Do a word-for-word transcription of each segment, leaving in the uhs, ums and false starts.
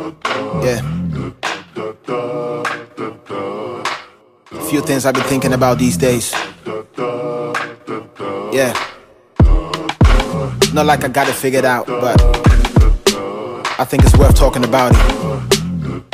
Yeah. A few things I've been thinking about these days. Yeah. Not like I got it figured out, but I think it's worth talking about it.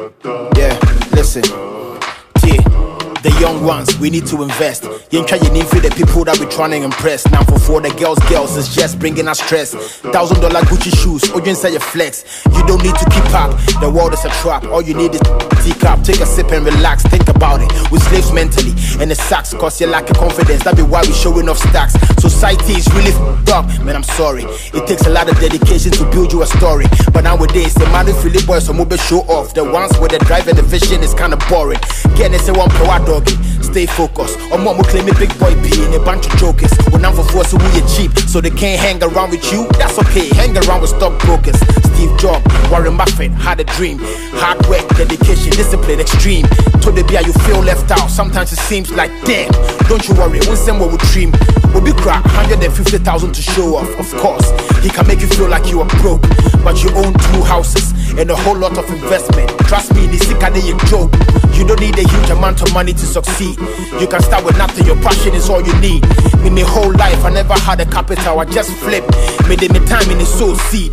Yeah, listen. Yeah. The young ones, we need to invest. You ain't trying to need for the people that we trying to impress. Now for for the girls, girls, it's just bringing us stress. Thousand dollar Gucci shoes, or you inside your flex. You don't need to keep up, the world is a trap. All you need is teacup, take a sip and relax. Think about it, we slaves mentally. And it sucks, cause you lack of confidence. That be why we showing off stacks. Society is really f***ed up, man, I'm sorry. It takes a lot of dedication to build you a story. But nowadays, the man with Philip boys, so mobile show off. The ones with the drive and the vision is kinda boring. Getting it, say one pro doggy. Stay focused. Or more claim a big boy be in a bunch of jokers. When I'm for force, we are cheap, so they can't hang around with you. That's okay. Hang around with stockbrokers. Steve Jobs, Warren Buffett had a dream. Hard work, dedication, discipline, extreme. To the beer, you feel left out. Sometimes it seems like damn. Don't you worry, one same will dream. We'll be crack one hundred fifty thousand to show off. Of course, he can make you feel like you are broke, but you own two houses and a whole lot of investment. Trust me, this is a joke. You don't need a huge amount of money to succeed. You can start with nothing, your passion is all you need. In my whole life, I never had a capital, I just flipped. Made it my time in the soul seed.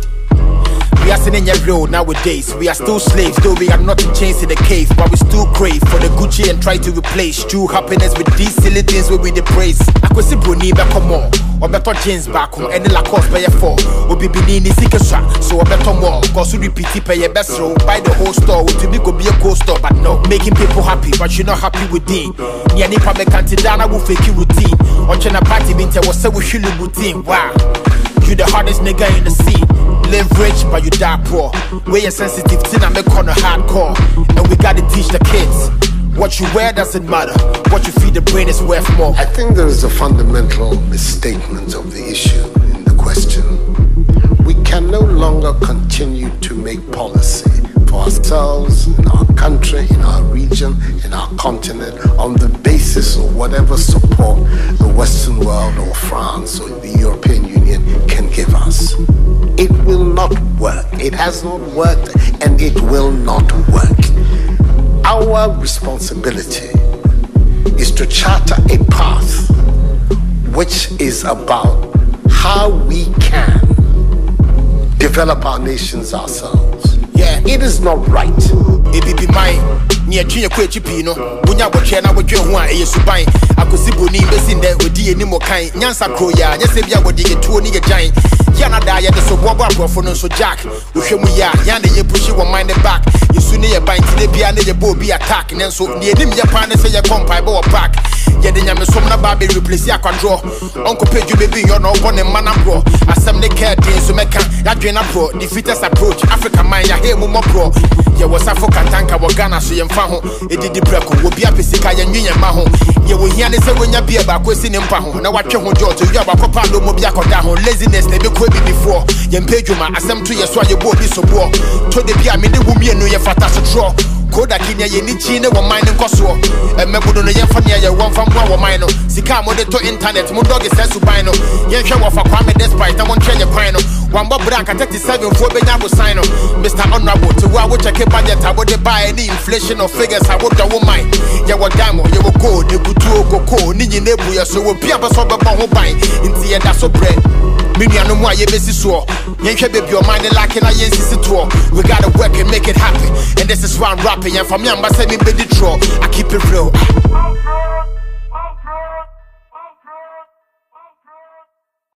We are sitting in your road nowadays. We are still slaves, though we are not in chains in the cave. But we still crave for the Gucci and try to replace true happiness with these silly things where we the praise. I could see Bruni back more, or better jeans back home, and the Lacoste by a four. Or be benin is so a better more. Cause we repeat it, pay your best row. Buy the whole store, to be go be a cold store. But no, making people happy, but you're not happy with it. Nia nipa me kantidana will fake you routine. On China party, winter was so we should routine. Wow, you the hardest nigga in the scene. Live rich, but you die poor. Where you're sensitive, till I make on a hardcore. And we gotta teach the kids. What you wear doesn't matter. What you feed the brain is worth more. I think there is a fundamental misstatement of the issue in the question. We can no longer continue to make policy for ourselves, in our country, in our region, in our continent, on the basis of whatever support the Western world or France or the European Union can give us. It will not work. It has not worked and it will not work. Our responsibility is to charter a path which is about how we can develop our nations ourselves. Yeah, it is not right. It be mine. Near Junior Quechipino, when you watch and I would join one a subine. I could see Boni Bessin there with D any more kind. Yansa Kroya, yes, if you would get two nigga giant. Yana Daya, the Soboba Brophone, so Jack. We show me ya, Yana, you push you one mind back. You soon near bind to the piano, your boy be attacking, and so near him, your partner say your compy bow pack. Yet then I'm a summer baby replace your control. Uncle Page, you baby, you're not one and man pro. As some they care, so make that drain pro. Defeaters approach Africa, mind, your hair more pro. You was Africa tanka, Ghana, so you faho. It did the preco, will be a pisica and union maho. You will hear this when you be about question in Paho. Now what you want to you have a copalo mobiaco down. Laziness, they be quibby before. Yen Pejuma, as some two years why you both be so poor. To the Pia, me the woman, no, your fatas a draw. Koda Kinya, you need China, one mine and Kosovo. And Mebudo, Yafania, one from one mine. Sikamo to internet, Mundog is Sensubino. Yen show of a Kwame despite, I won't change your pino. One Bob Branca, thirty-seven for Benabo Sino. Mister Honorable, to why would check a budget, I would buy any inflation of figures, I would do mine. You were Damo, you will go, you could do a cocoa, Nini Nebuya, so will be a bus of a bomb buying into the Dasso bread. Miniano Moy, Bessie saw. Yanka baby, your mind like in a Yensi tour. We gotta work and make it happen. And this is why I'm rapping. And from young, but send me baby draw. I keep it real.